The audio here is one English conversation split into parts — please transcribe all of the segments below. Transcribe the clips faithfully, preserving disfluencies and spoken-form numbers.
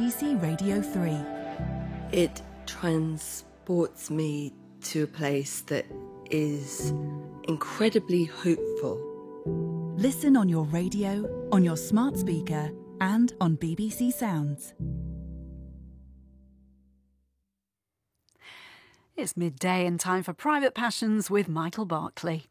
B C Radio three. It transports me to a place that is incredibly hopeful. Listen on your radio, on your smart speaker, and on B B C Sounds. It's midday and time for Private Passions with Michael Barclay.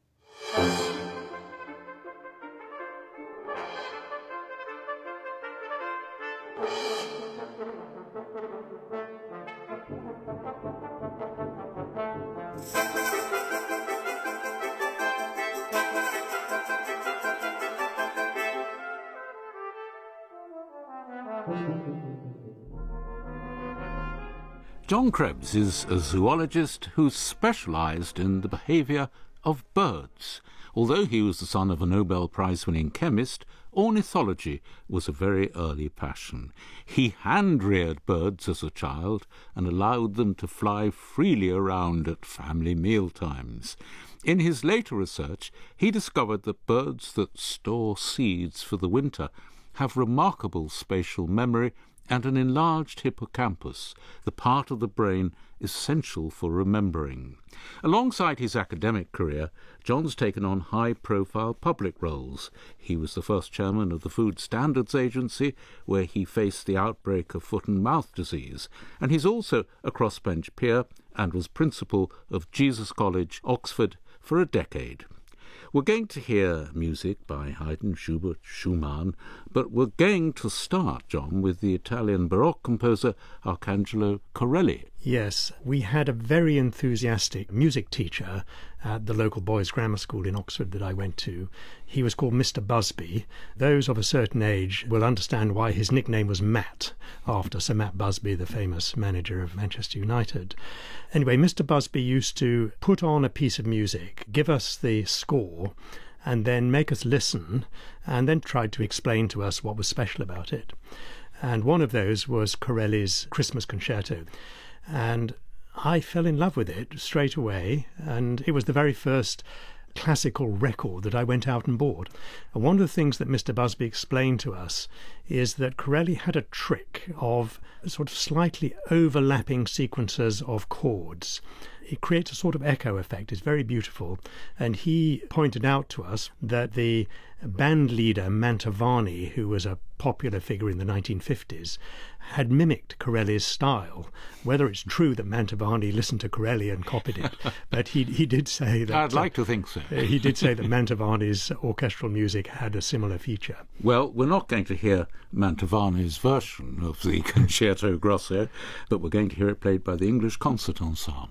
John Krebs is a zoologist who's specialised in the behaviour of birds. Although he was the son of a Nobel Prize-winning chemist, ornithology was a very early passion. He hand-reared birds as a child and allowed them to fly freely around at family mealtimes. In his later research, he discovered that birds that store seeds for the winter have remarkable spatial memory and an enlarged hippocampus, the part of the brain essential for remembering. Alongside his academic career, John's taken on high-profile public roles. He was the first chairman of the Food Standards Agency, where he faced the outbreak of foot and mouth disease, and he's also a crossbench peer and was principal of Jesus College, Oxford, for a decade. We're going to hear music by Haydn, Schubert, Schumann, but we're going to start, John, with the Italian Baroque composer Arcangelo Corelli. Yes, we had a very enthusiastic music teacher at the local boys' grammar school in Oxford that I went to. He was called Mister Busby. Those of a certain age will understand why his nickname was Matt, after Sir Matt Busby, the famous manager of Manchester United. Anyway, Mister Busby used to put on a piece of music, give us the score, and then make us listen, and then tried to explain to us what was special about it. And one of those was Corelli's Christmas Concerto. And I fell in love with it straight away, and it was the very first classical record that I went out and bought. And one of the things that Mister Busby explained to us is that Corelli had a trick of sort of slightly overlapping sequences of chords. It creates a sort of echo effect. It's very beautiful. And he pointed out to us that the band leader Mantovani, who was a popular figure in the nineteen fifties, had mimicked Corelli's style. Whether it's true that Mantovani listened to Corelli and copied it, but he he did say that... I'd like uh, to think so. He did say that Mantovani's orchestral music had a similar feature. Well, we're not going to hear Mantovani's version of the Concerto Grosso, but we're going to hear it played by the English Concert Ensemble.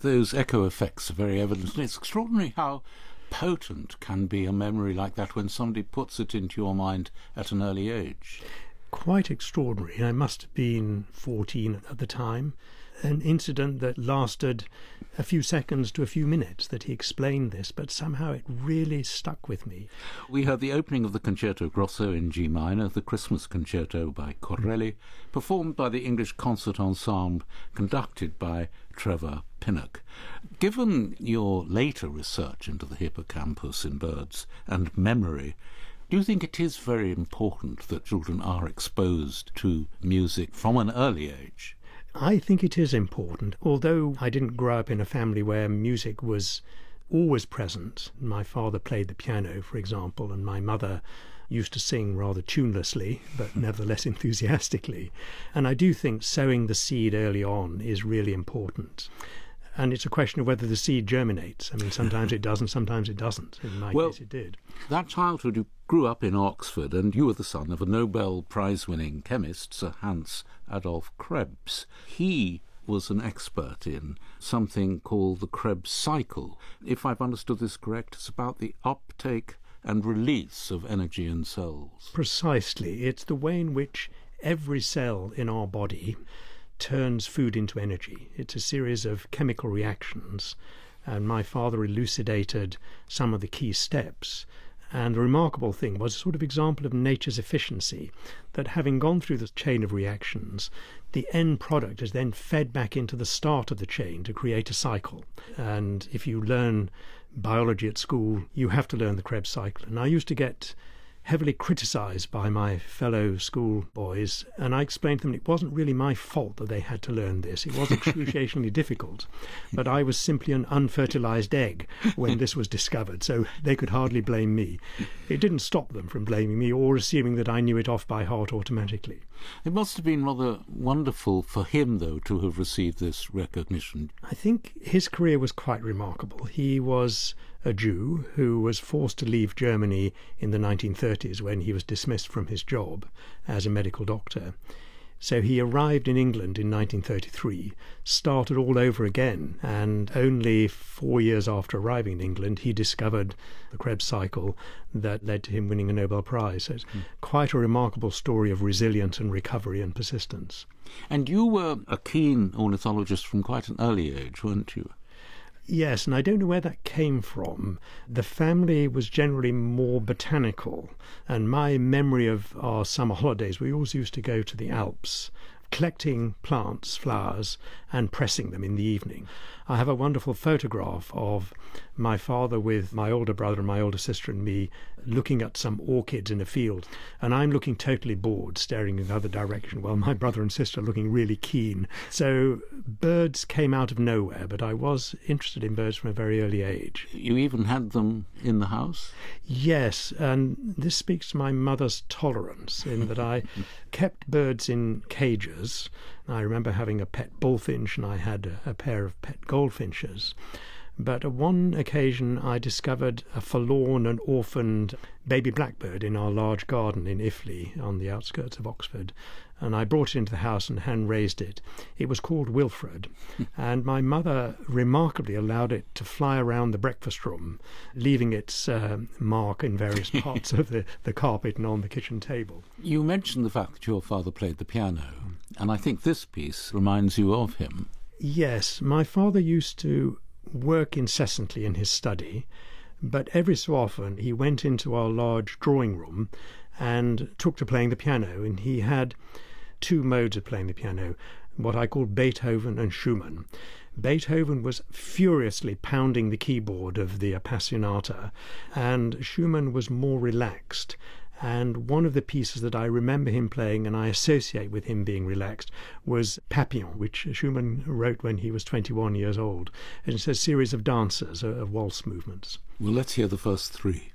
Those echo effects are very evident, and it's extraordinary how potent can be a memory like that when somebody puts it into your mind at an early age. Quite extraordinary. I must have been fourteen at the time. An incident that lasted a few seconds to a few minutes that he explained this, but somehow it really stuck with me. We heard the opening of the Concerto Grosso in G minor, the Christmas Concerto by Corelli, performed by the English Concert Ensemble, conducted by Trevor Pinnock. Given your later research into the hippocampus in birds and memory, do you think it is very important that children are exposed to music from an early age? I think it is important. Although I didn't grow up in a family where music was always present. My father played the piano, for example, and my mother used to sing rather tunelessly, but nevertheless enthusiastically. And I do think sowing the seed early on is really important. And it's a question of whether the seed germinates. I mean, sometimes it does and sometimes it doesn't. In my well, case, it did. That childhood, you grew up in Oxford, and you were the son of a Nobel Prize-winning chemist, Sir Hans Adolf Krebs. He was an expert in something called the Krebs cycle. If I've understood this correct, it's about the uptake and release of energy in cells. Precisely. It's the way in which every cell in our body turns food into energy. It's a series of chemical reactions, and my father elucidated some of the key steps. And the remarkable thing was a sort of example of nature's efficiency, that having gone through the chain of reactions, the end product is then fed back into the start of the chain to create a cycle. And if you learn biology at school, you have to learn the Krebs cycle. And I used to get heavily criticised by my fellow school boys, and I explained to them it wasn't really my fault that they had to learn this. It was excruciatingly difficult, but I was simply an unfertilised egg when this was discovered, so they could hardly blame me. It didn't stop them from blaming me or assuming that I knew it off by heart automatically. It must have been rather wonderful for him, though, to have received this recognition. I think his career was quite remarkable. He was a Jew who was forced to leave Germany in the nineteen thirties when he was dismissed from his job as a medical doctor. So he arrived in England in nineteen thirty-three, started all over again, and only four years after arriving in England he discovered the Krebs cycle that led to him winning a Nobel Prize. So it's mm. quite a remarkable story of resilience and recovery and persistence. And you were a keen ornithologist from quite an early age, weren't you? Yes, and I don't know where that came from. The family was generally more botanical, and my memory of our summer holidays, we always used to go to the Alps, collecting plants, flowers, and pressing them in the evening. I have a wonderful photograph of my father with my older brother and my older sister and me looking at some orchids in a field, and I'm looking totally bored, staring in the other direction, while my brother and sister are looking really keen. So birds came out of nowhere, but I was interested in birds from a very early age. You even had them in the house? Yes, and this speaks to my mother's tolerance, in that I kept birds in cages. I remember having a pet bullfinch, and I had a, a pair of pet goldfinches. But on one occasion I discovered a forlorn and orphaned baby blackbird in our large garden in Iffley on the outskirts of Oxford, and I brought it into the house and hand-raised it. It was called Wilfred, and my mother remarkably allowed it to fly around the breakfast room, leaving its uh, mark in various parts of the, the carpet and on the kitchen table. You mentioned the fact that your father played the piano, and I think this piece reminds you of him. Yes, my father used to work incessantly in his study, but every so often he went into our large drawing room and took to playing the piano, and he had two modes of playing the piano, what I call Beethoven and Schumann. Beethoven was furiously pounding the keyboard of the Appassionata, and Schumann was more relaxed. And one of the pieces that I remember him playing, and I associate with him being relaxed, was Papillon, which Schumann wrote when he was twenty-one years old. And it's a series of dances, of waltz movements. Well, let's hear the first three.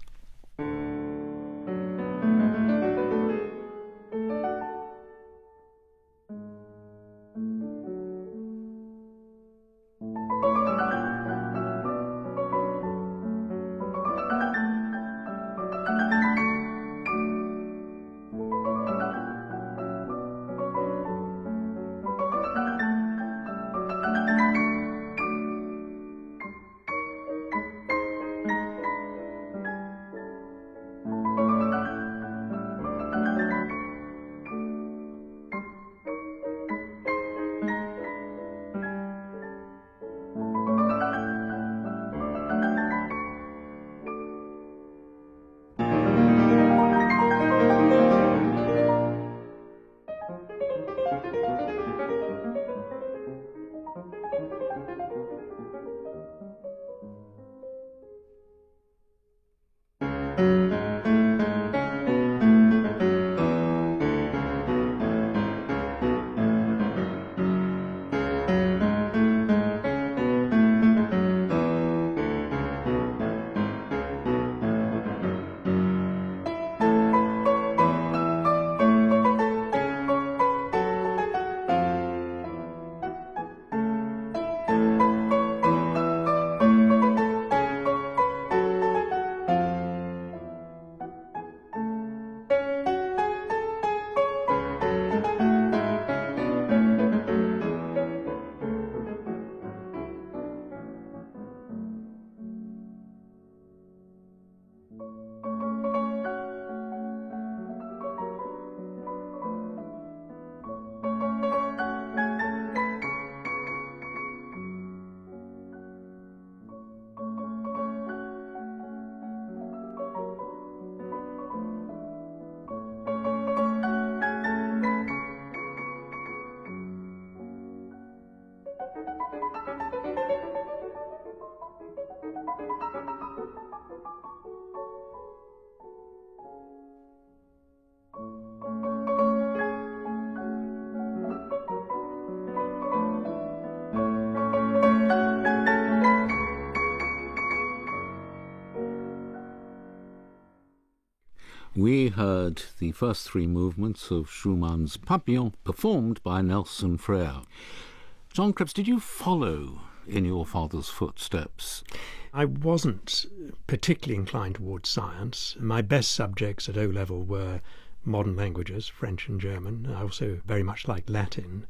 We heard the first three movements of Schumann's Papillon performed by Nelson Frere. John Krebs, did you follow in your father's footsteps? I wasn't particularly inclined towards science. My best subjects at O-level were modern languages, French and German. I also very much liked Latin.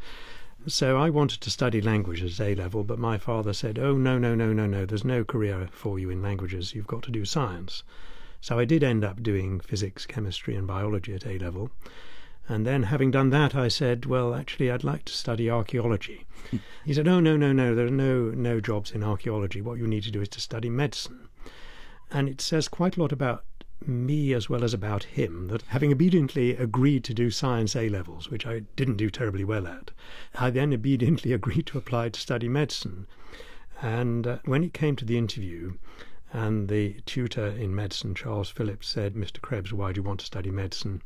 So I wanted to study languages at A-level, but my father said, oh, no, no, no, no, no, there's no career for you in languages. You've got to do science. So I did end up doing physics, chemistry and biology at A-level. And then having done that, I said, well, actually, I'd like to study archaeology. He said, oh, no, no, no, there are no, no jobs in archaeology. What you need to do is to study medicine. And it says quite a lot about me as well as about him, that having obediently agreed to do science A-levels, which I didn't do terribly well at, I then obediently agreed to apply to study medicine. And uh, when it came to the interview, and the tutor in medicine, Charles Phillips, said, Mister Krebs, why do you want to study medicine?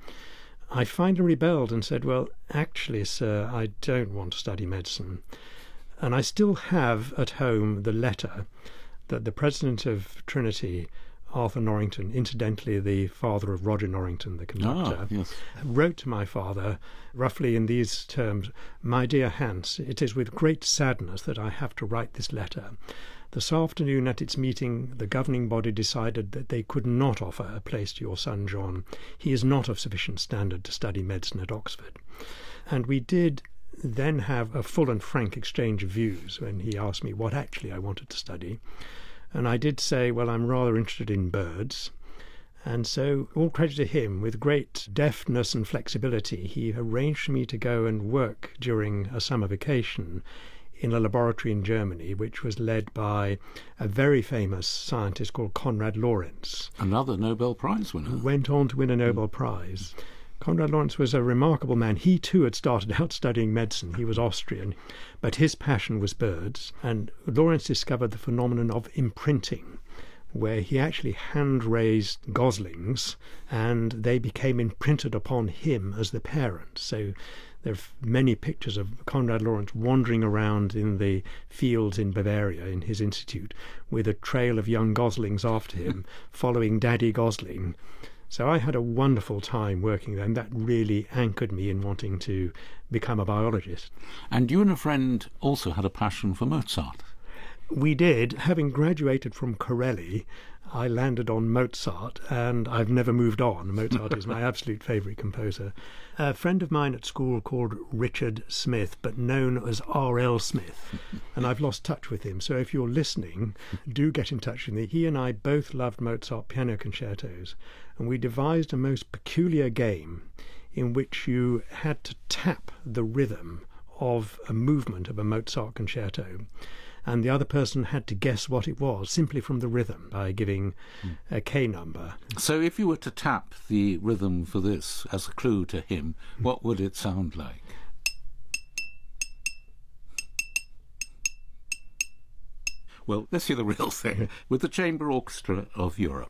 I finally rebelled and said, well, actually, sir, I don't want to study medicine. And I still have at home the letter that the president of Trinity, Arthur Norrington, incidentally the father of Roger Norrington, the conductor, ah, yes. wrote to my father roughly in these terms, my dear Hans, it is with great sadness that I have to write this letter. This afternoon at its meeting, the governing body decided that they could not offer a place to your son John. He is not of sufficient standard to study medicine at Oxford. And we did then have a full and frank exchange of views when he asked me what actually I wanted to study. And I did say, well, I'm rather interested in birds. And so, all credit to him, with great deftness and flexibility, he arranged for me to go and work during a summer vacation in a laboratory in Germany, which was led by a very famous scientist called Konrad Lorenz. Another Nobel Prize winner. Who went on to win a Nobel Prize. Konrad Lorenz was a remarkable man. He too had started out studying medicine. He was Austrian, but his passion was birds. And Lorenz discovered the phenomenon of imprinting, where he actually hand-raised goslings and they became imprinted upon him as the parent. So there are many pictures of Konrad Lorenz wandering around in the fields in Bavaria in his institute with a trail of young goslings after him, following Daddy Gosling. So I had a wonderful time working there, and that really anchored me in wanting to become a biologist. And you and a friend also had a passion for Mozart. We did. Having graduated from Corelli, I landed on Mozart, and I've never moved on. Mozart is my absolute favourite composer. A friend of mine at school called Richard Smith, but known as R L Smith, and I've lost touch with him. So if you're listening, do get in touch with me. He and I both loved Mozart piano concertos, and we devised a most peculiar game in which you had to tap the rhythm of a movement of a Mozart concerto, and the other person had to guess what it was simply from the rhythm by giving a K number. So if you were to tap the rhythm for this as a clue to him, what would it sound like? Well, let's hear the real thing with the Chamber Orchestra of Europe.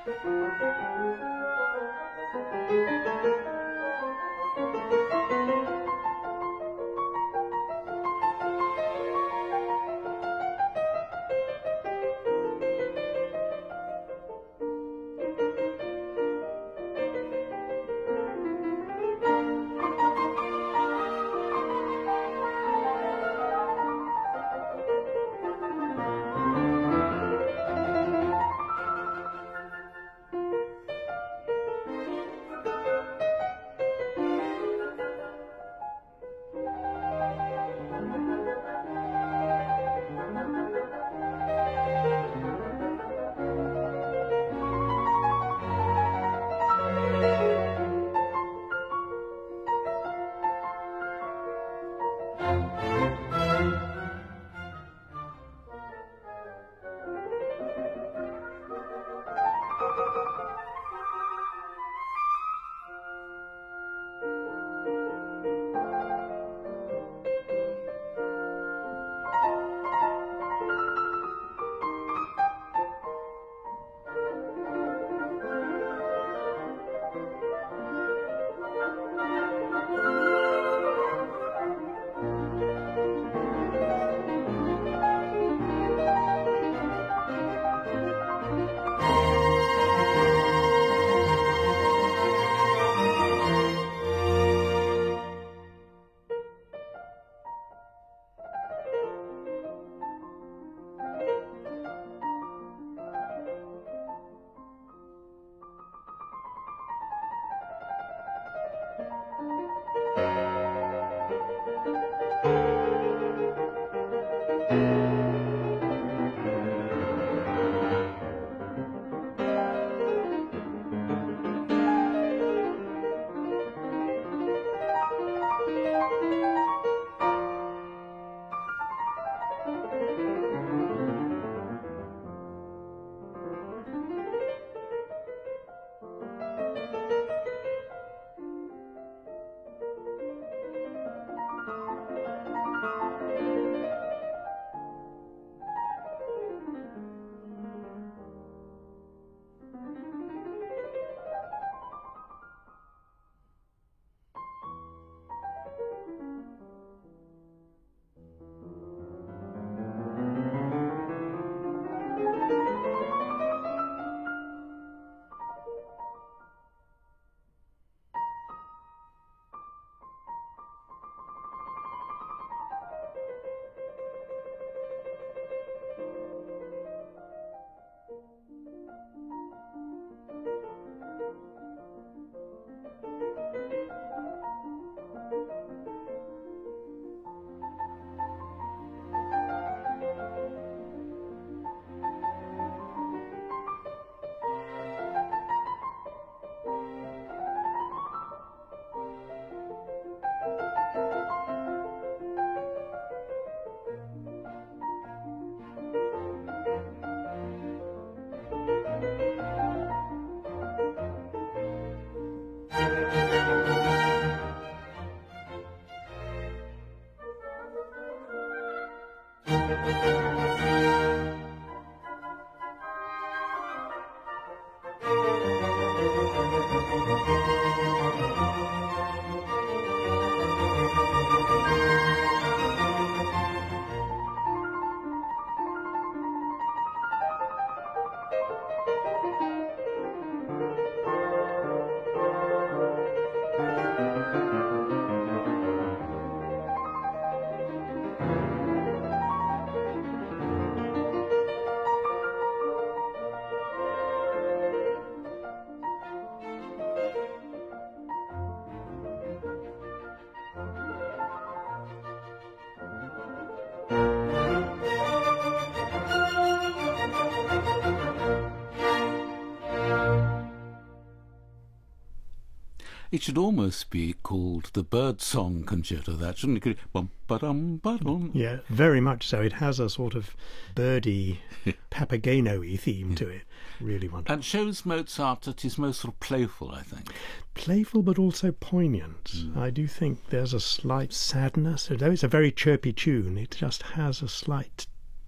It should almost be called the Birdsong Concerto, that, shouldn't it? Bum, ba-dum, ba-dum. Yeah, very much so. It has a sort of birdie, Papageno-y theme to it. Really wonderful. And shows Mozart at his most sort of playful, I think. Playful but also poignant. Mm. I do think there's a slight sadness. Although it's a very chirpy tune, it just has a slight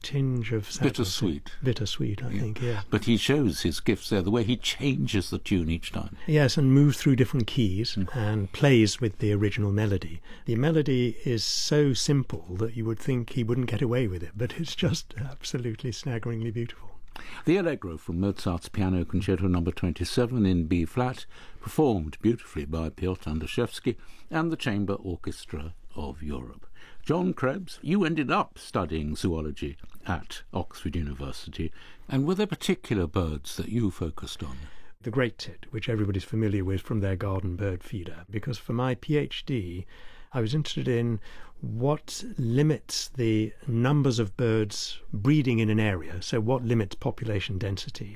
tinge of sadness. Bittersweet. Bittersweet, I yeah. think, yeah. But he shows his gifts there, the way he changes the tune each time. Yes, and moves through different keys Mm. and plays with the original melody. The melody is so simple that you would think he wouldn't get away with it, but it's just absolutely staggeringly beautiful. The Allegro from Mozart's Piano Concerto number twenty-seven in B-flat, performed beautifully by Piotr Andaszewski and the Chamber Orchestra of Europe. John Krebs, you ended up studying zoology at Oxford University, and were there particular birds that you focused on? The great tit, which everybody's familiar with from their garden bird feeder, because for my PhD I was interested in what limits the numbers of birds breeding in an area, so what limits population density.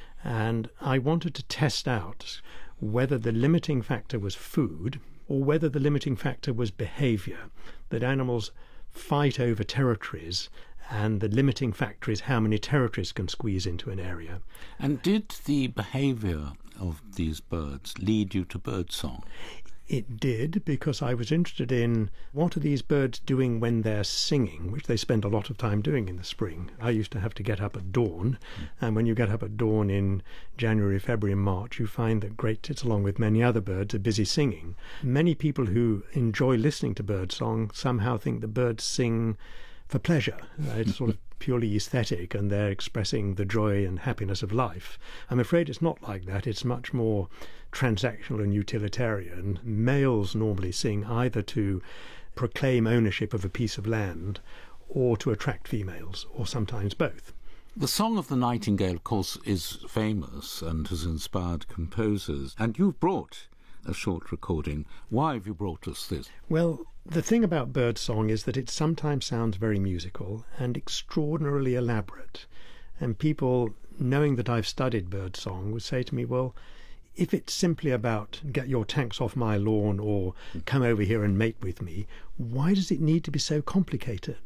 And I wanted to test out whether the limiting factor was food or whether the limiting factor was behaviour, that animals fight over territories and the limiting factor is how many territories can squeeze into an area. And did the behaviour of these birds lead you to birdsong? It did, because I was interested in what are these birds doing when they're singing, which they spend a lot of time doing in the spring. I used to have to get up at dawn, mm. and when you get up at dawn in January, February and March, you find that great tits, along with many other birds, are busy singing. Many people who enjoy listening to birdsong somehow think that birds sing for pleasure. Uh, it's sort of purely aesthetic, and they're expressing the joy and happiness of life. I'm afraid it's not like that. It's much more transactional and utilitarian. Males normally sing either to proclaim ownership of a piece of land or to attract females, or sometimes both. The Song of the Nightingale, of course, is famous and has inspired composers, and you've brought a short recording. Why have you brought us this? Well, the thing about birdsong is that it sometimes sounds very musical and extraordinarily elaborate. And people, knowing that I've studied birdsong, would say to me, well, if it's simply about get your tanks off my lawn or come over here and mate with me, why does it need to be so complicated?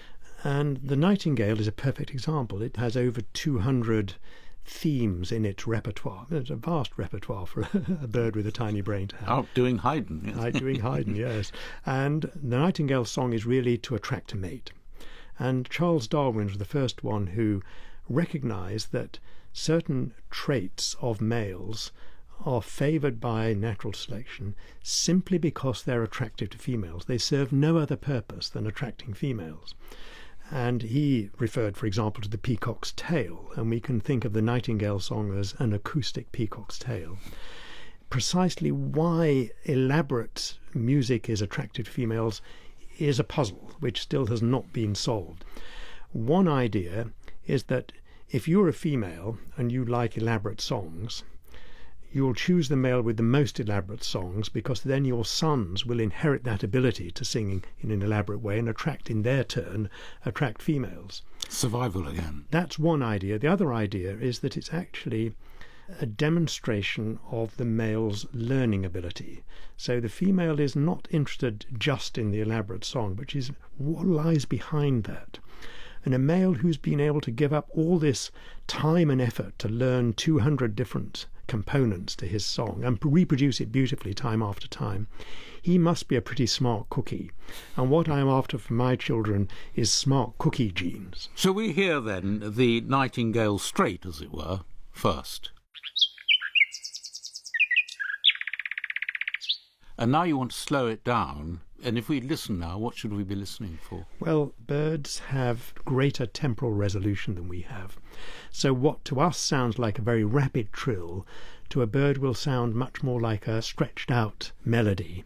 And the Nightingale is a perfect example. It has over two hundred themes in its repertoire. It's a vast repertoire for a bird with a tiny brain to have. Outdoing Haydn. Yes. Outdoing Haydn, yes. And the Nightingale song is really to attract a mate. And Charles Darwin was the first one who recognised that certain traits of males are favoured by natural selection simply because they're attractive to females. They serve no other purpose than attracting females. And he referred, for example, to the peacock's tail, and we can think of the Nightingale song as an acoustic peacock's tail. Precisely why elaborate music is attractive to females is a puzzle which still has not been solved. One idea is that if you're a female and you like elaborate songs, you'll choose the male with the most elaborate songs, because then your sons will inherit that ability to sing in an elaborate way and attract, in their turn, attract females. Survival again. That's one idea. The other idea is that it's actually a demonstration of the male's learning ability. So the female is not interested just in the elaborate song, but is what lies behind that. And a male who's been able to give up all this time and effort to learn two hundred different components to his song and reproduce it beautifully time after time, he must be a pretty smart cookie. And what I'm after for my children is smart cookie genes. Shall we hear then the Nightingale straight, as it were, first? And now you want to slow it down. And if we listen now, what should we be listening for? Well, birds have greater temporal resolution than we have. So what to us sounds like a very rapid trill, to a bird will sound much more like a stretched out melody.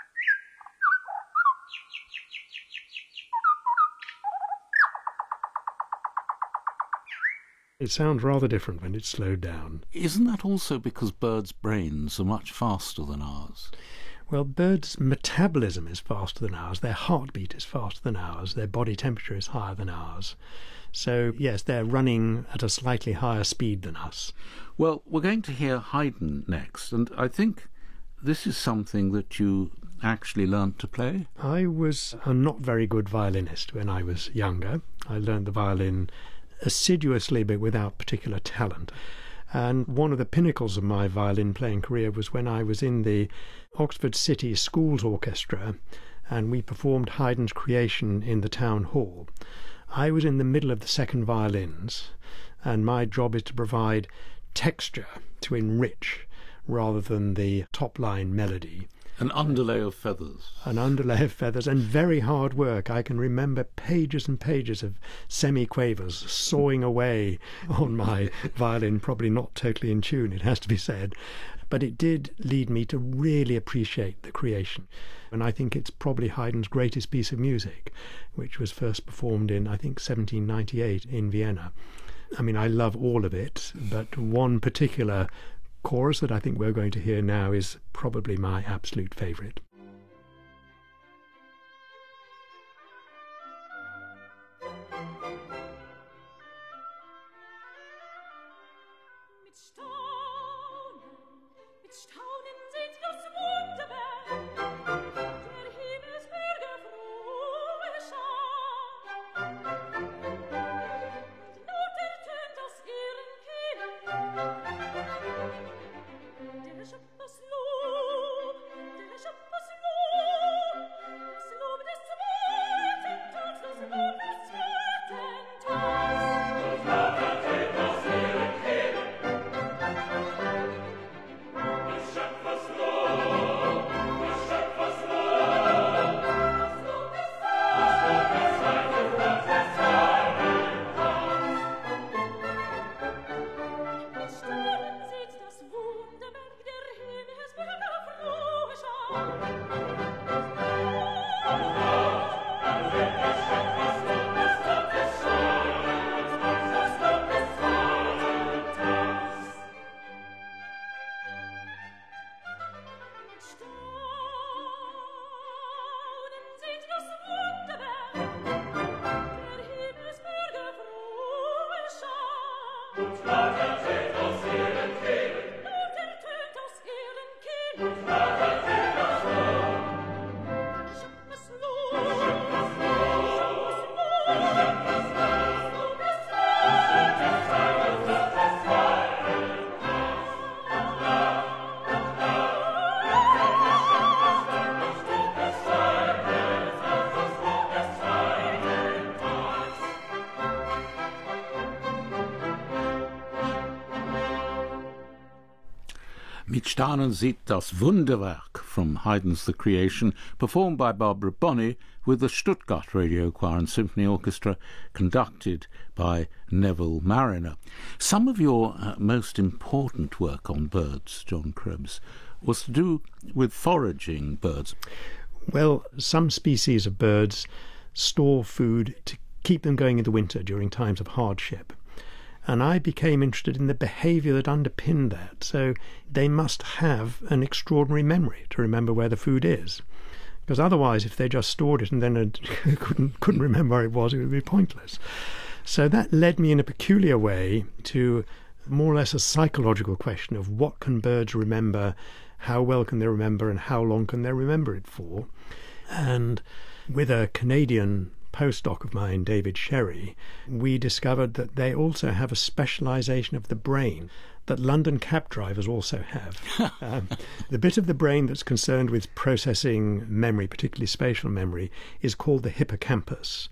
It sounds rather different when it's slowed down. Isn't that also because birds' brains are much faster than ours? Well, birds' metabolism is faster than ours, their heartbeat is faster than ours, their body temperature is higher than ours. So, yes, they're running at a slightly higher speed than us. Well, we're going to hear Haydn next, and I think this is something that you actually learnt to play. I was a not very good violinist when I was younger. I learned the violin assiduously but without particular talent. And one of the pinnacles of my violin playing career was when I was in the Oxford City Schools Orchestra, and we performed Haydn's Creation in the town hall. I was in the middle of the second violins, and my job is to provide texture to enrich rather than the top-line melody. An underlay of feathers. An underlay of feathers, and very hard work. I can remember pages and pages of semi-quavers sawing away on my violin, probably not totally in tune, it has to be said. But it did lead me to really appreciate the creation. And I think it's probably Haydn's greatest piece of music, which was first performed in, I think, seventeen ninety-eight in Vienna. I mean, I love all of it, but one particular chorus that I think we're going to hear now is probably my absolute favourite. Mit Staunen sieht das Wunderwerk from Haydn's The Creation, performed by Barbara Bonney with the Stuttgart Radio Choir and Symphony Orchestra, conducted by Neville Marriner. Some of your uh, most important work on birds, John Krebs, was to do with foraging birds. Well, some species of birds store food to keep them going in the winter during times of hardship. And I became interested in the behaviour that underpinned that. So they must have an extraordinary memory to remember where the food is. Because otherwise, if they just stored it and then couldn't, couldn't remember where it was, it would be pointless. So that led me in a peculiar way to more or less a psychological question of what can birds remember, how well can they remember, and how long can they remember it for. And with a Canadian postdoc of mine, David Sherry, we discovered that they also have a specialisation of the brain that London cab drivers also have. um, the bit of the brain that's concerned with processing memory, particularly spatial memory, is called the hippocampus.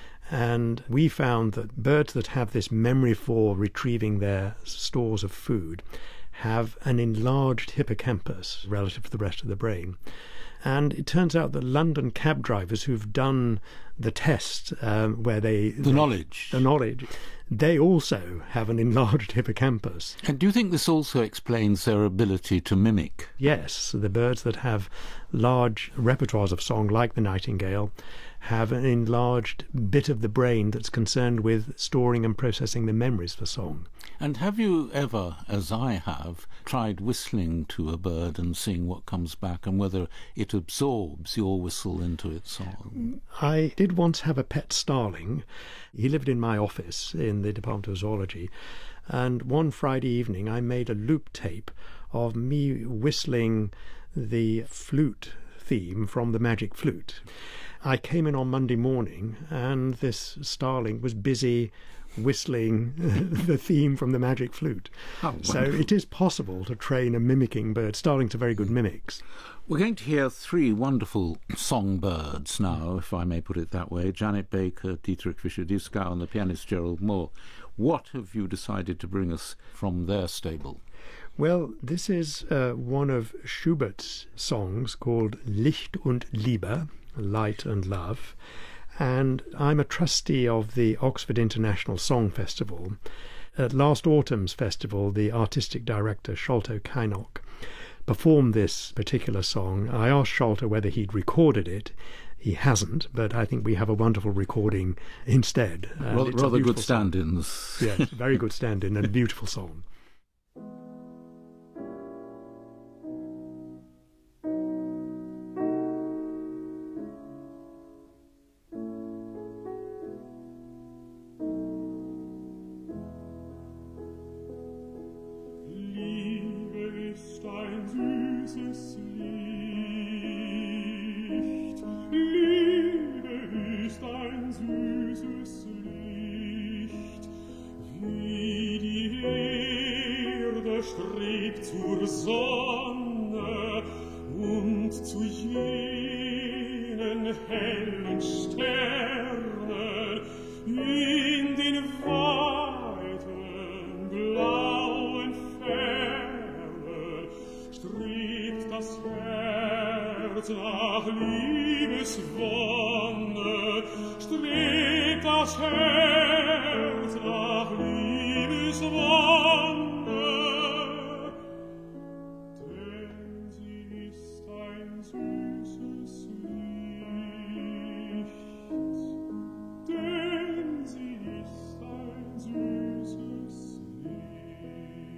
And we found that birds that have this memory for retrieving their stores of food have an enlarged hippocampus relative to the rest of the brain. And it turns out that London cab drivers who've done the test um, where they... The knowledge. The knowledge. They also have an enlarged hippocampus. And do you think this also explains their ability to mimic? Yes. The birds that have large repertoires of song, like the nightingale, have an enlarged bit of the brain that's concerned with storing and processing the memories for song. And have you ever, as I have, tried whistling to a bird and seeing what comes back and whether it absorbs your whistle into its song? I did once have a pet starling. He lived in my office in the Department of Zoology, and one Friday evening I made a loop tape of me whistling the flute theme from The Magic Flute. I came in on Monday morning and this starling was busy whistling the theme from the magic flute. Oh, so it is possible to train a mimicking bird. Starlings are very good mimics. We're going to hear three wonderful songbirds now, if I may put it that way. Janet Baker, Dietrich Fischer-Dieskau and the pianist Gerald Moore. What have you decided to bring us from their stable? Well, this is uh, one of Schubert's songs called Licht und Liebe, Light and Love. And I'm a trustee of the Oxford International Song Festival. At last autumn's festival, the artistic director, Sholto Kynoch, performed this particular song. I asked Sholto whether he'd recorded it. He hasn't, but I think we have a wonderful recording instead. Rather, rather good stand-ins. Yes, very good stand-in and a beautiful song. Nach Liebeswonne strebt das Herz nach Liebeswonne, denn sie ist ein süßes Licht, denn sie ist ein süßes Licht.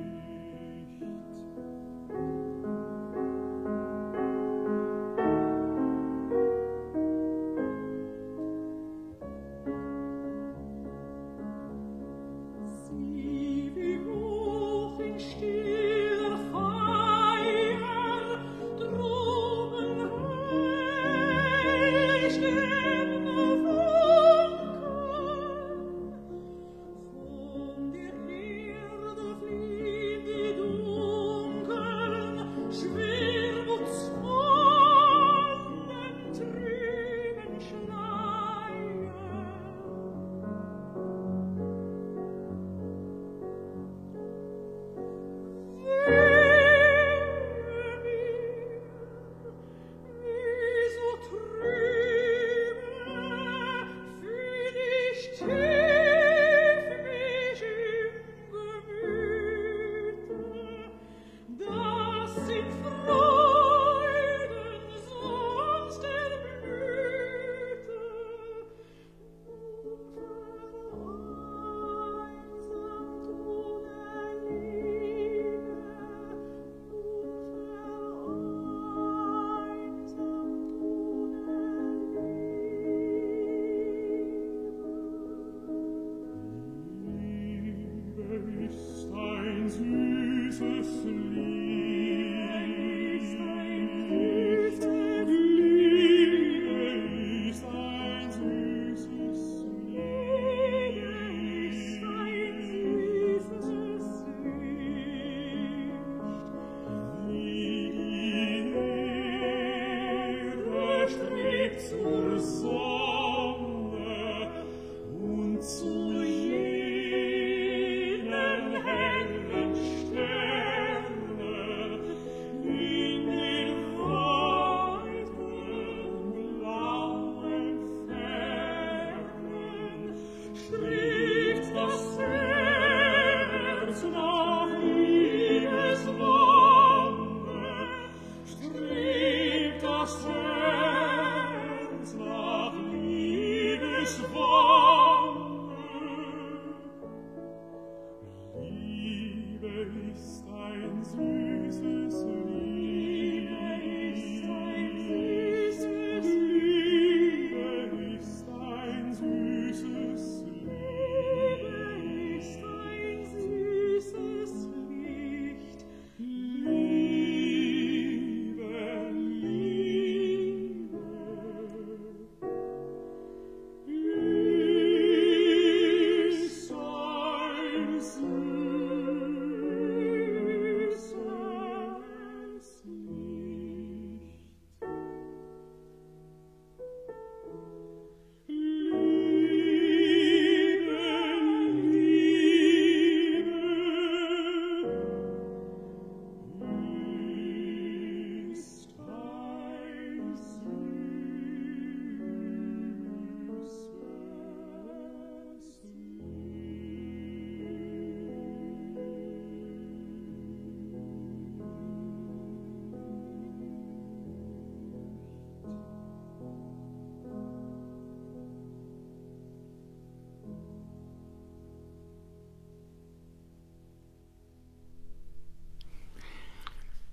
So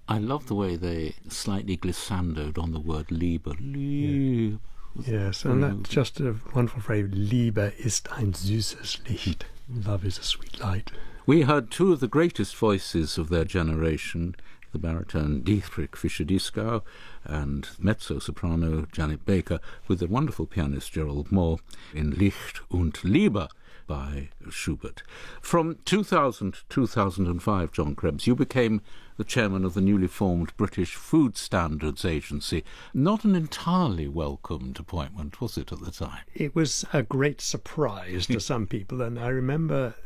I love the way they slightly glissandoed on the word Liebe. Liebe. Yes, and that's just a wonderful phrase, Liebe ist ein süßes Licht. Love is a sweet light. We heard two of the greatest voices of their generation, the baritone Dietrich Fischer-Dieskau and mezzo-soprano Janet Baker, with the wonderful pianist Gerald Moore in Licht und Liebe by Schubert. From two thousand to two thousand five, John Krebs, you became the chairman of the newly formed British Food Standards Agency. Not an entirely welcomed appointment, was it, at the time? It was a great surprise to some people, and I remember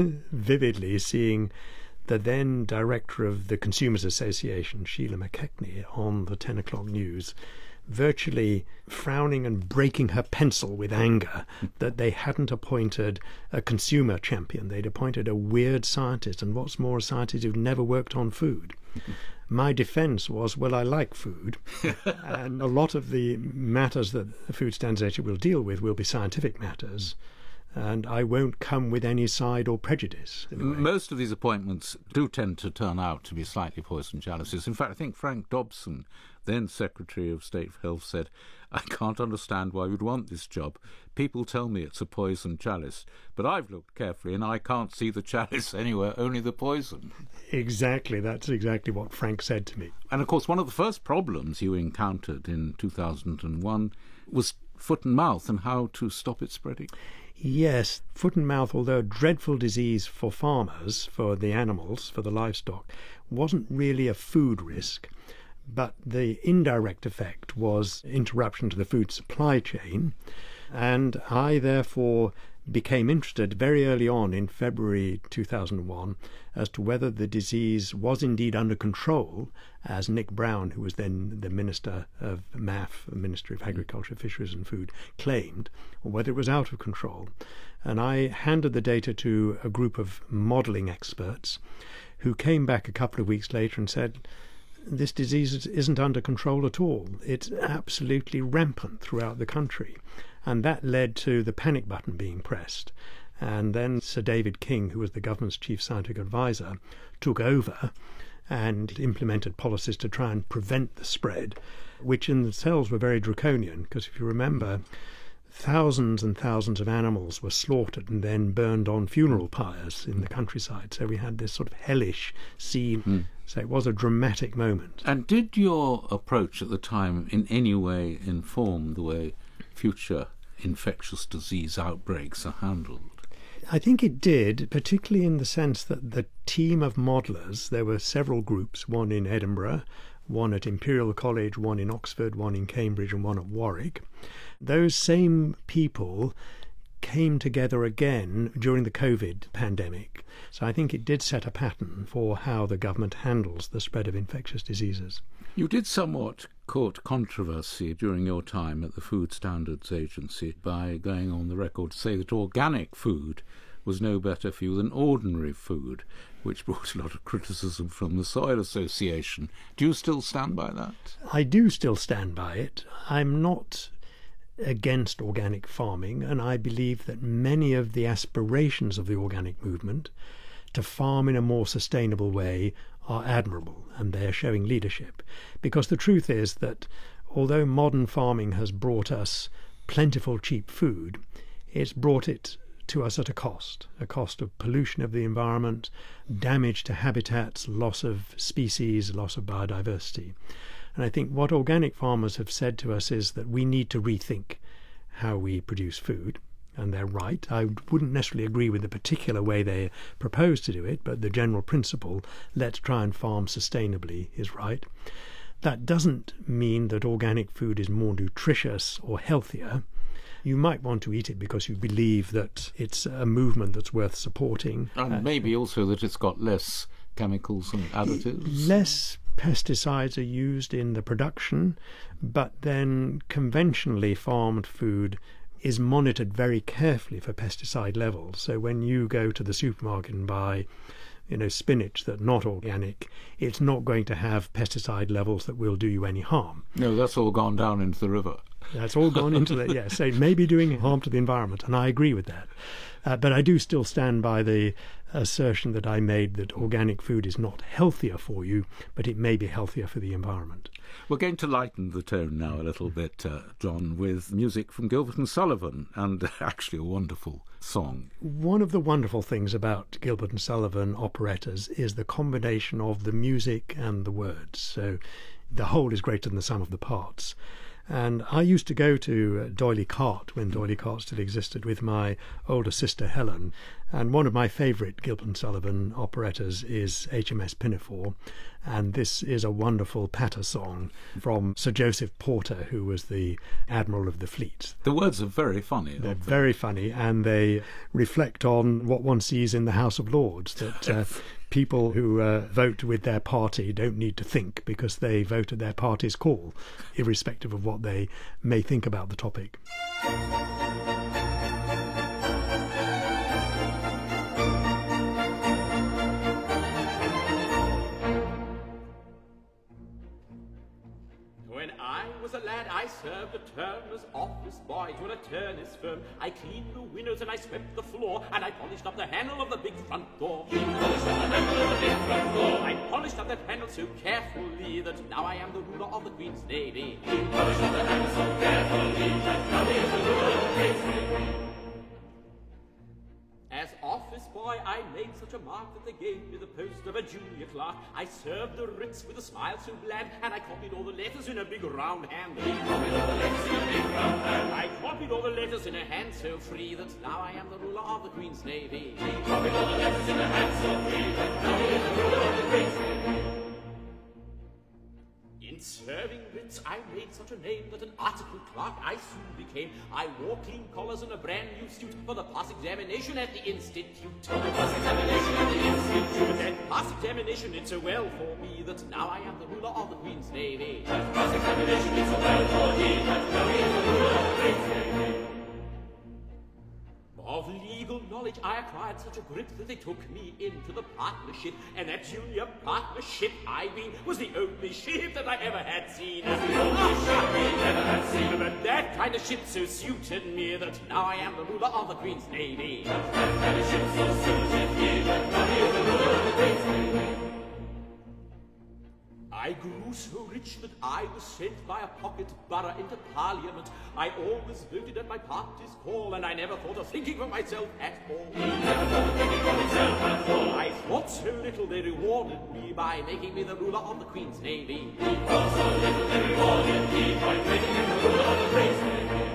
vividly seeing the then director of the Consumers Association, Sheila McKechnie, on the ten o'clock news, virtually frowning and breaking her pencil with anger that they hadn't appointed a consumer champion. They'd appointed a weird scientist, and what's more, a scientist who'd never worked on food. My defence was, well, I like food, and a lot of the matters that the Food Standards Agency will deal with will be scientific matters, and I won't come with any side or prejudice. Anyway. Most of these appointments do tend to turn out to be slightly poisoned chalices. In fact, I think Frank Dobson, then Secretary of State for Health, said, I can't understand why you'd want this job. People tell me it's a poisoned chalice, but I've looked carefully and I can't see the chalice anywhere, only the poison. Exactly, that's exactly what Frank said to me. And of course, one of the first problems you encountered in two thousand one was foot and mouth and how to stop it spreading. Yes, foot and mouth, although a dreadful disease for farmers, for the animals, for the livestock, wasn't really a food risk. But the indirect effect was interruption to the food supply chain, and I therefore became interested very early on in February two thousand one as to whether the disease was indeed under control, as Nick Brown, who was then the Minister of M A F, Ministry of Agriculture, Fisheries and Food, claimed, or whether it was out of control. And I handed the data to a group of modelling experts who came back a couple of weeks later and said, this disease isn't under control at all. It's absolutely rampant throughout the country. And that led to the panic button being pressed. And then Sir David King, who was the government's chief scientific advisor, took over and implemented policies to try and prevent the spread, which in themselves were very draconian, because if you remember, thousands and thousands of animals were slaughtered and then burned on funeral pyres in the countryside. So we had this sort of hellish scene. Mm. So it was a dramatic moment. And did your approach at the time in any way inform the way future infectious disease outbreaks are handled? I think it did, particularly in the sense that the team of modellers, there were several groups, one in Edinburgh, one at Imperial College, one in Oxford, one in Cambridge and one at Warwick. Those same people came together again during the COVID pandemic. So I think it did set a pattern for how the government handles the spread of infectious diseases. You did somewhat court controversy during your time at the Food Standards Agency by going on the record to say that organic food was no better for you than ordinary food, which brought a lot of criticism from the Soil Association. Do you still stand by that? I do still stand by it. I'm not against organic farming, and I believe that many of the aspirations of the organic movement to farm in a more sustainable way are admirable, and they are showing leadership. Because the truth is that although modern farming has brought us plentiful cheap food, it's brought it to us at a cost, a cost of pollution of the environment, damage to habitats, loss of species, loss of biodiversity. And I think what organic farmers have said to us is that we need to rethink how we produce food, and they're right. I wouldn't necessarily agree with the particular way they propose to do it, but the general principle, let's try and farm sustainably, is right. That doesn't mean that organic food is more nutritious or healthier. You might want to eat it because you believe that it's a movement that's worth supporting. And uh, maybe also that it's got less chemicals and additives. Less pesticides are used in the production, but then conventionally farmed food is monitored very carefully for pesticide levels. So when you go to the supermarket and buy, you know, spinach that's not organic, it's not going to have pesticide levels that will do you any harm. No, that's all gone down into the river. That's all gone into that, yes. So it may be doing harm to the environment, and I agree with that. Uh, but I do still stand by the assertion that I made that organic food is not healthier for you, but it may be healthier for the environment. We're going to lighten the tone now a little bit, uh, John, with music from Gilbert and Sullivan, and actually a wonderful song. One of the wonderful things about Gilbert and Sullivan operettas is the combination of the music and the words. So the whole is greater than the sum of the parts. And I used to go to D'Oyly Carte, when D'Oyly Carte still existed, with my older sister Helen. And one of my favourite Gilbert and Sullivan operettas is H M S Pinafore. And this is a wonderful patter song from Sir Joseph Porter, who was the Admiral of the Fleet. The words are very funny. They're very funny, and they reflect on what one sees in the House of Lords, that uh, people who uh, vote with their party don't need to think because they vote at their party's call, irrespective of what they may think about the topic. When I was a lad, I served a term as office boy to an attorney's firm. I cleaned the windows and I swept the floor, and I polished up the handle of the big front door. He polished up the handle of the big front door. I polished up that handle so carefully that now I am the ruler of the Queen's Navy. He polished up the handle so carefully that now he is the ruler of the Queen's Navy. As office boy, I made such a mark that they gave me the post of a junior clerk. I served the writs with a smile so bland, and I copied all the letters in a big round hand. He copied all the letters in a big round hand. I copied all the letters in a hand so free that now I am the ruler of the Queen's Navy. He copied all the letters in a hand so free that now he is the ruler of the Queen's Navy. In serving writs, I made such a name that an article clerk I soon became. I wore clean collars and a brand new suit for the pass examination at the Institute. For the pass examination at the Institute. But that pass examination did so well for me that now I am the ruler of the Queen's Navy. That pass examination did so well for me that now he is the ruler of the Queen's Navy. Of legal knowledge I acquired such a grip that they took me into the partnership, and that junior partnership, I mean, was the only ship that I ever had seen. Was the only ship we ever had seen. But that kind of ship so suited me that now I am the ruler of the Queen's Navy. That kind of ship so suited me that now he is the ruler of the Queen's Navy. I grew so rich that I was sent by a pocket borough into Parliament. I always voted at my party's call, and I never thought of thinking for myself at all. He never thought of thinking for himself at all. I thought so little they rewarded me by making me the ruler of the Queen's Navy. He thought so little they rewarded me by making me the ruler of the Queen's Navy.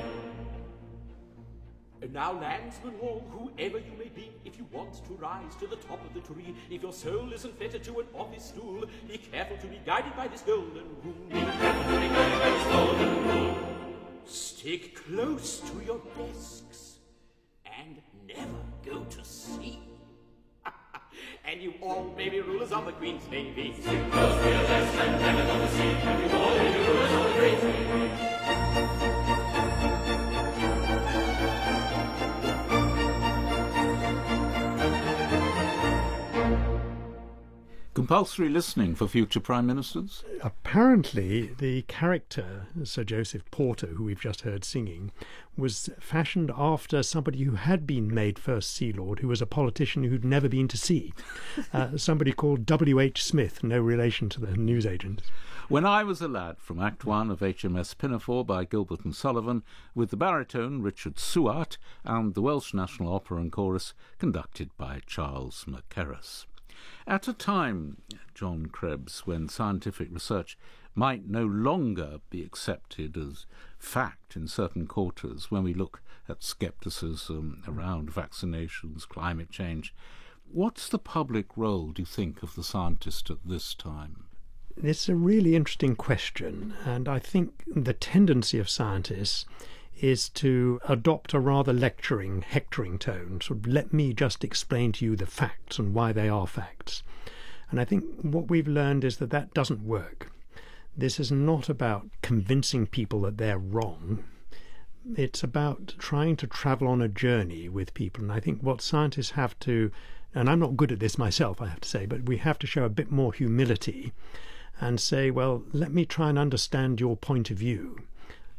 And now, landsmen all, whoever you may be, if you want to rise to the top of the tree, if your soul isn't fettered to an office stool, be careful to be guided by this golden rule. Be careful to be guided by this golden rule. Stick close to your desks and never go to sea. And you all may be rulers of the Queen's Navy. Stick close to your desks and never go to sea. And you all may be rulers of the Queen's Navy. Compulsory listening for future Prime Ministers? Apparently, the character, Sir Joseph Porter, who we've just heard singing, was fashioned after somebody who had been made First Sea Lord, who was a politician who'd never been to sea. Uh, somebody called W H Smith, no relation to the newsagent. When I Was a Lad, from Act One of H M S Pinafore by Gilbert and Sullivan, with the baritone Richard Suart and the Welsh National Opera and Chorus conducted by Charles Mackerras. At a time, John Krebs, when scientific research might no longer be accepted as fact in certain quarters, when we look at scepticism around vaccinations, climate change, what's the public role, do you think, of the scientist at this time? It's a really interesting question, and I think the tendency of scientists is to adopt a rather lecturing, hectoring tone. So let me just explain to you the facts and why they are facts. And I think what we've learned is that that doesn't work. This is not about convincing people that they're wrong. It's about trying to travel on a journey with people. And I think what scientists have to, and I'm not good at this myself, I have to say, but we have to show a bit more humility and say, well, let me try and understand your point of view.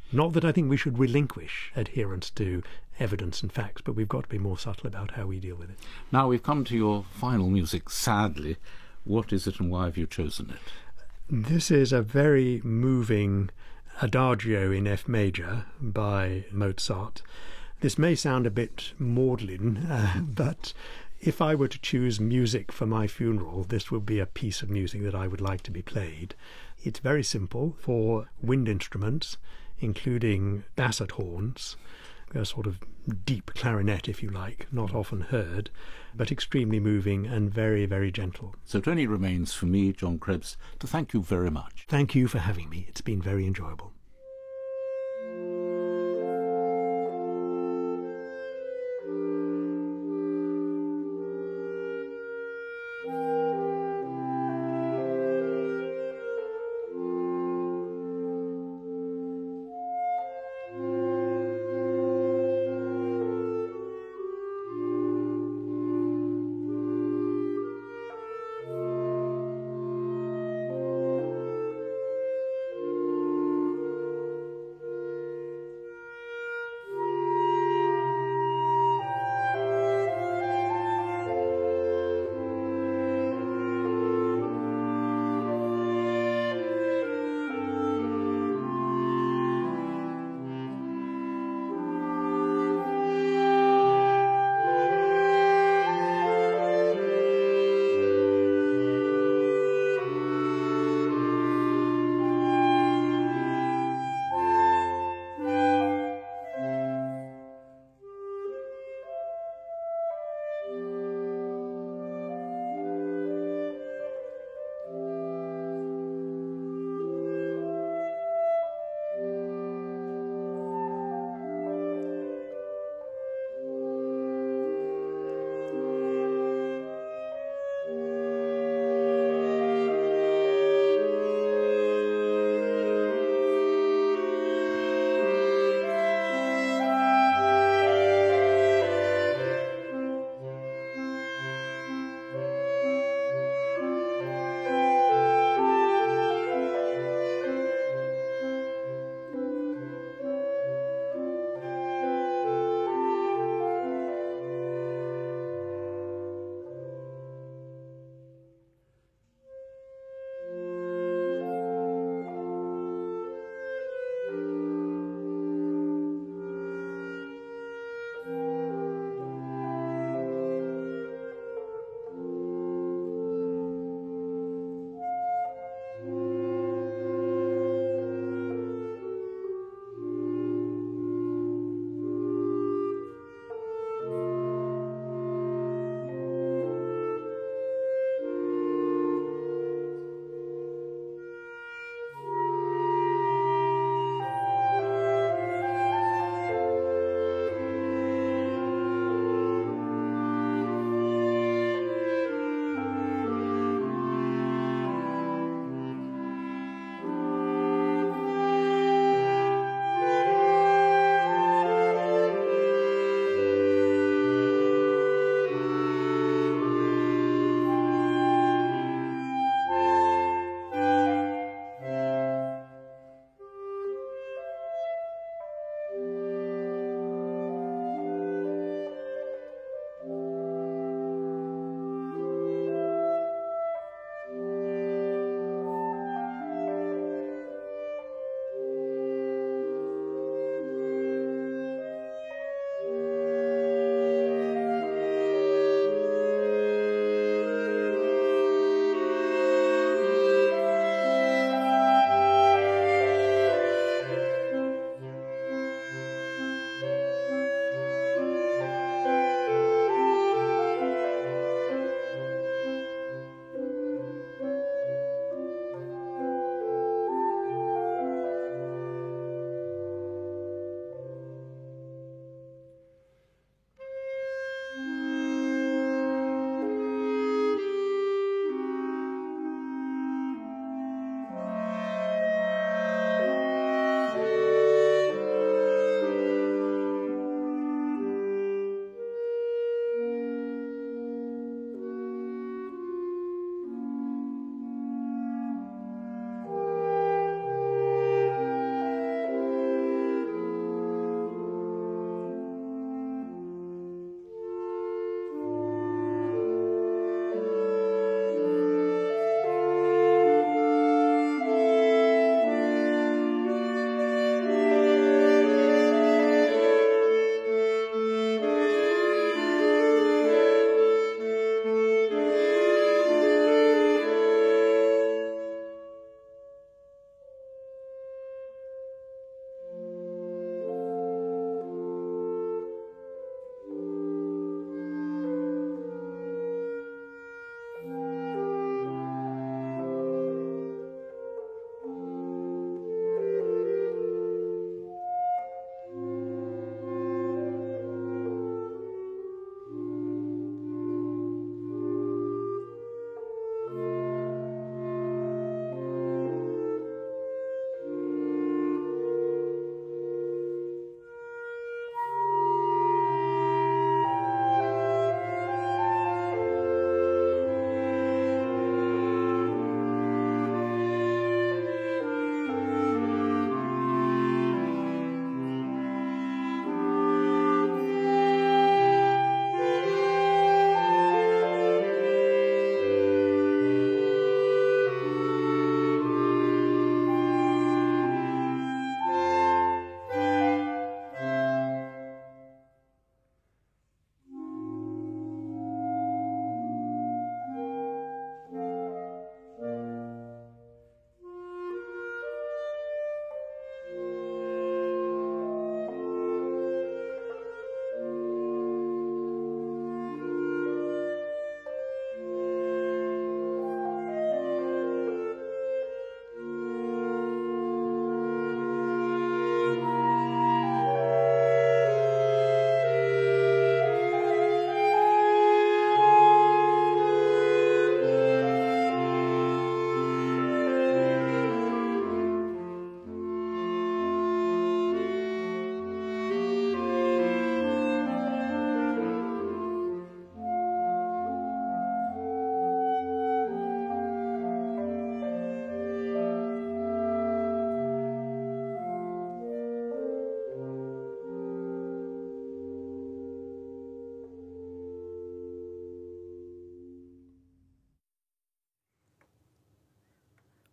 Not that I think we should relinquish adherence to evidence and facts, but we've got to be more subtle about how we deal with it. Now we've come to your final music, sadly. What is it and why have you chosen it? This is a very moving Adagio in F major by Mozart. This may sound a bit maudlin, uh, but if I were to choose music for my funeral, this would be a piece of music that I would like to be played. It's very simple for wind instruments, including basset horns, a sort of deep clarinet, if you like, not often heard, but extremely moving and very, very gentle. So it only remains for me, John Krebs, to thank you very much. Thank you for having me. It's been very enjoyable.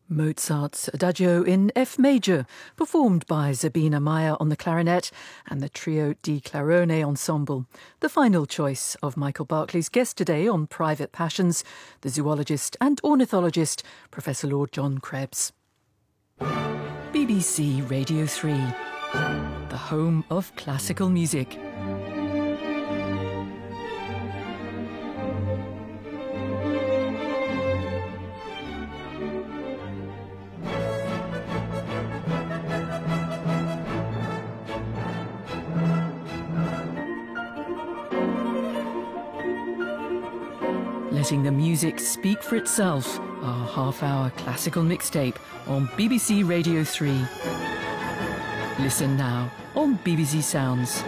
Mozart's Adagio in F major, performed by Sabina Meyer on the clarinet and the Trio di Clarone Ensemble. The final choice of Michael Barclay's guest today on Private Passions, the zoologist and ornithologist, Professor Lord John Krebs. B B C Radio three, the home of classical music. Letting the music speak for itself, our half-hour classical mixtape on B B C Radio three. Listen now on B B C Sounds.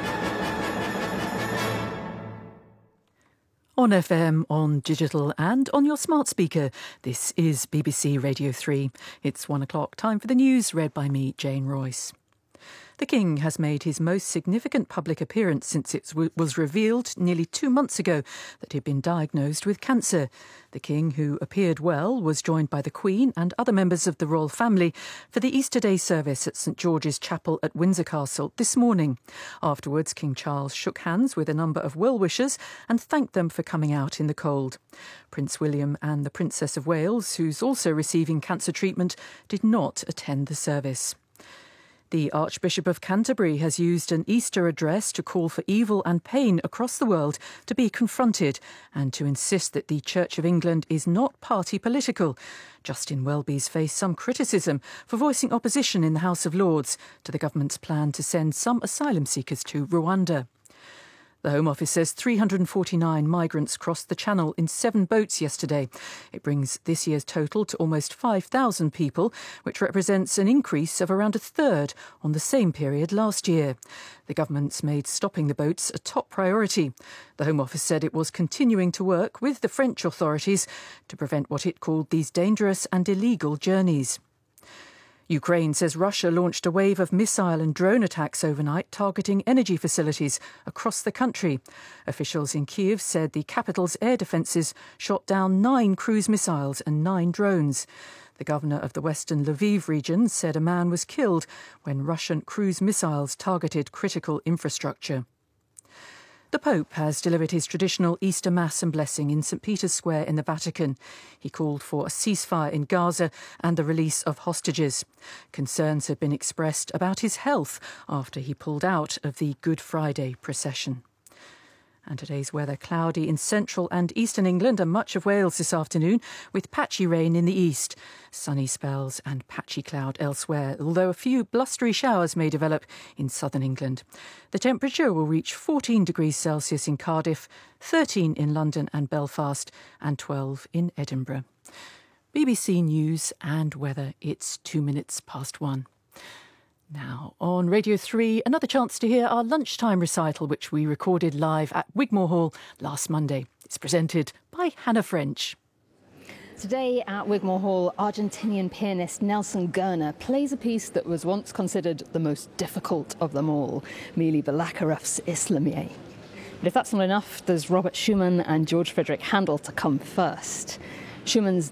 On F M, on digital and on your smart speaker, this is B B C Radio three. It's one o'clock, time for the news, read by me, Jane Royce. The King has made his most significant public appearance since it w- was revealed nearly two months ago that he'd been diagnosed with cancer. The King, who appeared well, was joined by the Queen and other members of the royal family for the Easter Day service at St George's Chapel at Windsor Castle this morning. Afterwards, King Charles shook hands with a number of well-wishers and thanked them for coming out in the cold. Prince William and the Princess of Wales, who's also receiving cancer treatment, did not attend the service. The Archbishop of Canterbury has used an Easter address to call for evil and pain across the world to be confronted and to insist that the Church of England is not party political. Justin Welby's faced some criticism for voicing opposition in the House of Lords to the government's plan to send some asylum seekers to Rwanda. The Home Office says three hundred forty-nine migrants crossed the Channel in seven boats yesterday. It brings this year's total to almost five thousand people, which represents an increase of around a third on the same period last year. The government's made stopping the boats a top priority. The Home Office said it was continuing to work with the French authorities to prevent what it called these dangerous and illegal journeys. Ukraine says Russia launched a wave of missile and drone attacks overnight targeting energy facilities across the country. Officials in Kyiv said the capital's air defences shot down nine cruise missiles and nine drones. The governor of the western Lviv region said a man was killed when Russian cruise missiles targeted critical infrastructure. The Pope has delivered his traditional Easter Mass and blessing in St Peter's Square in the Vatican. He called for a ceasefire in Gaza and the release of hostages. Concerns have been expressed about his health after he pulled out of the Good Friday procession. And today's weather cloudy in central and eastern England and much of Wales this afternoon, with patchy rain in the east. Sunny spells and patchy cloud elsewhere, although a few blustery showers may develop in southern England. The temperature will reach fourteen degrees Celsius in Cardiff, thirteen in London and Belfast, and twelve in Edinburgh. B B C News and weather, it's two minutes past one. Now, on Radio three, another chance to hear our lunchtime recital, which we recorded live at Wigmore Hall last Monday. It's presented by Hannah French. Today at Wigmore Hall, Argentinian pianist Nelson Gerner plays a piece that was once considered the most difficult of them all, Mili Balakarev's Islamie. But if that's not enough, there's Robert Schumann and George Friedrich Handel to come first. Schumann's